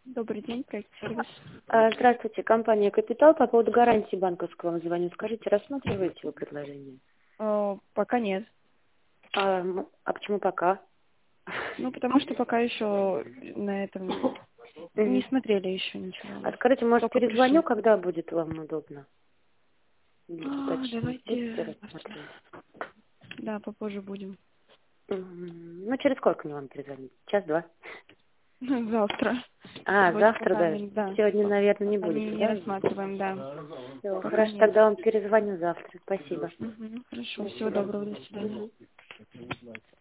Добрый день, проект сервис. Здравствуйте, компания «Капитал». По поводу гарантии банковского вам звоню. Скажите, рассматриваете вы предложение? Пока нет. А почему пока? Ну, потому что пока еще на этом не Мгм. смотрели еще ничего. А скажите, может, Только перезвоню, пришли. когда будет вам удобно? Для уточнить. Будете Давайте завтра. рассматривать? Да, попозже будем. Ну, через сколько мне вам перезвонить? Час-два? Завтра. Сегодня Завтра пока даже? не, да. Сегодня, наверное, не Пока будете, не да? рассматриваем, да. Все, Пока хорошо, нет. тогда вам перезвоню завтра. Спасибо. Хорошо, До всего свидания. доброго, до свидания. Мгм.